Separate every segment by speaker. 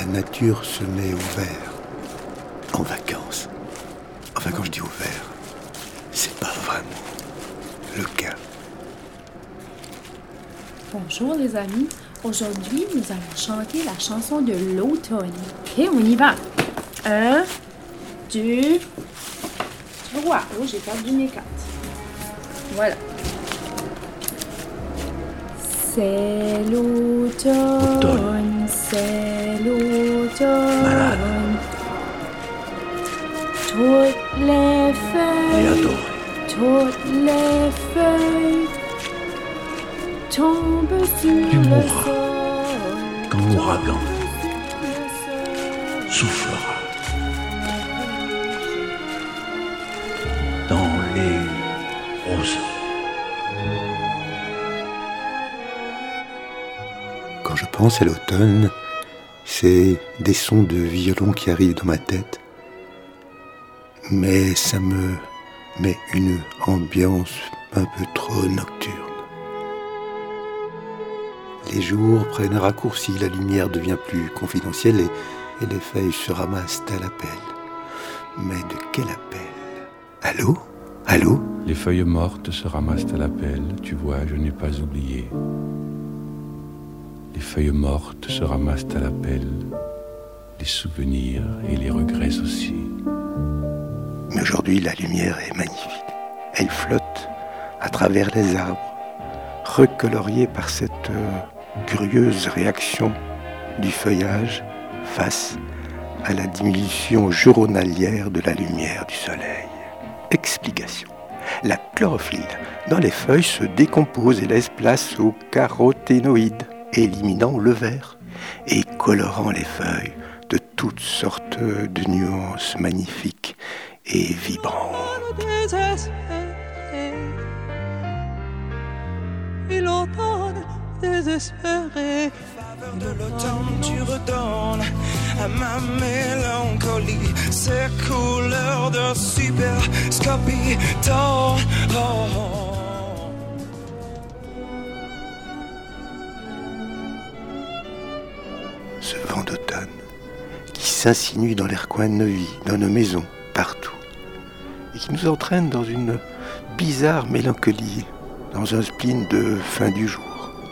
Speaker 1: la nature se met au vert, en vacances. Enfin, quand je dis au vert, c'est pas vraiment le cas.
Speaker 2: Bonjour les amis, aujourd'hui nous allons chanter la chanson de l'automne. Ok, on y va. 1, 2, 3. Oh, j'ai perdu mes cartes. Voilà. C'est l'automne, c'est l'automne. Toutes les feuilles, toutes les feuilles tombent sur
Speaker 3: Tu
Speaker 2: le
Speaker 3: mourras
Speaker 2: sol.
Speaker 3: quand l'ouragan soufflera dans les roseaux.
Speaker 1: Quand je pense à l'automne, c'est des sons de violon qui arrivent dans ma tête. Mais ça me met une ambiance un peu trop nocturne. Les jours prennent un raccourci, la lumière devient plus confidentielle et les feuilles se ramassent à l'appel. Mais de quel appel? Allô? Allô?
Speaker 4: Les feuilles mortes se ramassent à l'appel, tu vois, je n'ai pas oublié. Les feuilles mortes se ramassent à l'appel, les souvenirs et les regrets aussi.
Speaker 1: Mais aujourd'hui, la lumière est magnifique. Elle flotte à travers les arbres, recoloriée par cette curieuse réaction du feuillage face à la diminution journalière de la lumière du soleil. Explication. La chlorophylle dans les feuilles se décompose et laisse place aux caroténoïdes, éliminant le vert et colorant les feuilles de toutes sortes de nuances magnifiques et vibrantes.
Speaker 5: Et l'automne désespéré. De l'automne, tu redonnes à ma mélancolie ces couleurs de superscopie.
Speaker 1: Ce vent d'automne qui s'insinue dans les recoins de nos vies, dans nos maisons, partout, et qui nous entraîne dans une bizarre mélancolie, dans un spleen de fin du jour.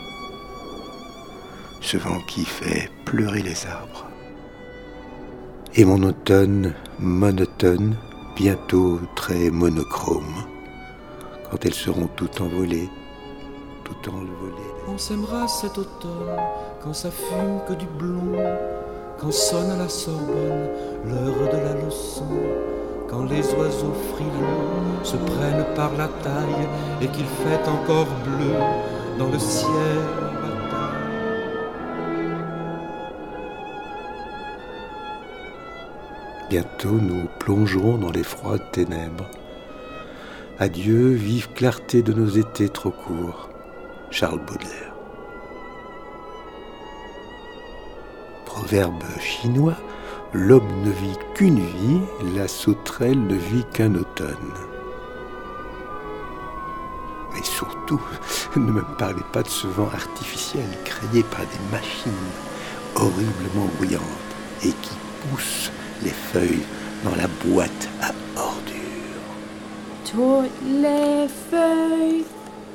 Speaker 1: Ce vent qui fait pleurer les arbres. Et mon automne monotone, bientôt très monochrome, quand elles seront toutes envolées, tout envolées.
Speaker 6: On s'aimera cet automne, quand ça fume que du blond, quand sonne à la Sorbonne l'heure de la leçon, quand les oiseaux frileux se prennent par la taille et qu'il fait encore bleu dans le ciel en bataille.
Speaker 1: Bientôt nous plongerons dans les froides ténèbres. Adieu, vive clarté de nos étés trop courts. Charles Baudelaire. Proverbe chinois, l'homme ne vit qu'une vie, la sauterelle ne vit qu'un automne. Mais surtout, ne me parlez pas de ce vent artificiel créé par des machines horriblement bruyantes et qui poussent les feuilles dans la boîte à ordures.
Speaker 2: Toutes les feuilles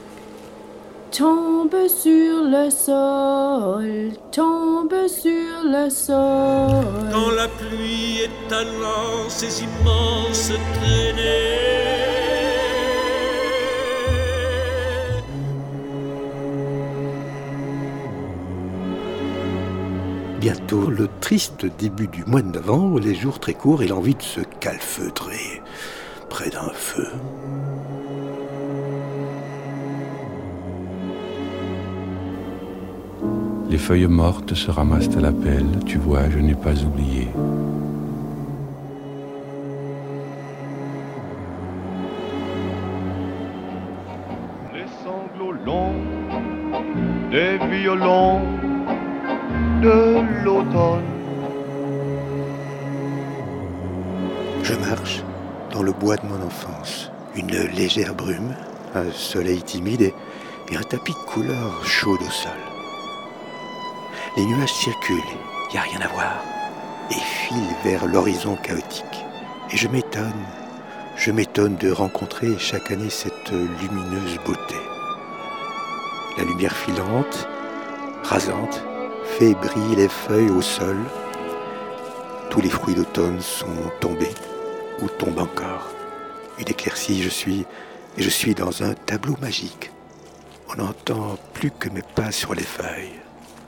Speaker 2: tombent sur le sol, tombent sur le sol.
Speaker 7: Quand la pluie étalant ses immenses traînées.
Speaker 1: Bientôt, le triste début du mois de novembre, les jours très courts et l'envie de se calfeutrer près d'un feu.
Speaker 4: Les feuilles mortes se ramassent à l'appel, tu vois, je n'ai pas oublié.
Speaker 8: Les sanglots longs des violons de l'automne.
Speaker 1: Je marche dans le bois de mon enfance. Une légère brume, un soleil timide et un tapis de couleurs chaudes au sol. Les nuages circulent il n'y a rien à voir, et file vers l'horizon chaotique. Et je m'étonne de rencontrer chaque année cette lumineuse beauté. La lumière filante, rasante, fait briller les feuilles au sol. Tous les fruits d'automne sont tombés ou tombent encore. Une éclaircie, je suis dans un tableau magique. On n'entend plus que mes pas sur les feuilles.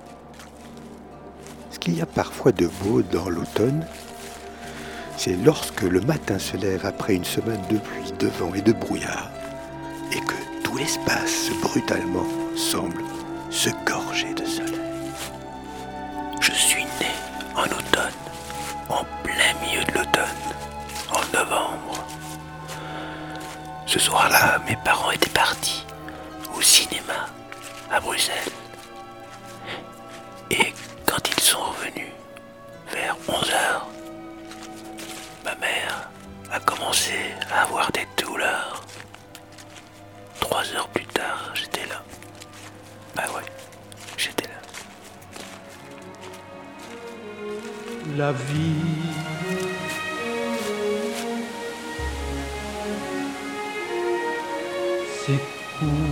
Speaker 1: Ce qu'il y a parfois de beau dans l'automne, c'est lorsque le matin se lève après une semaine de pluie, de vent et de brouillard, et que tout l'espace brutalement semble se gorger de soleil. Je suis né en automne, en plein milieu de l'automne, en novembre. Ce soir-là, mes parents étaient partis au cinéma à Bruxelles. Et quand ils sont revenus, vers 11h, ma mère a commencé à avoir des douleurs. 3 heures plus tard, j'étais là. Bah ouais, j'étais là.
Speaker 6: La vie c'est court.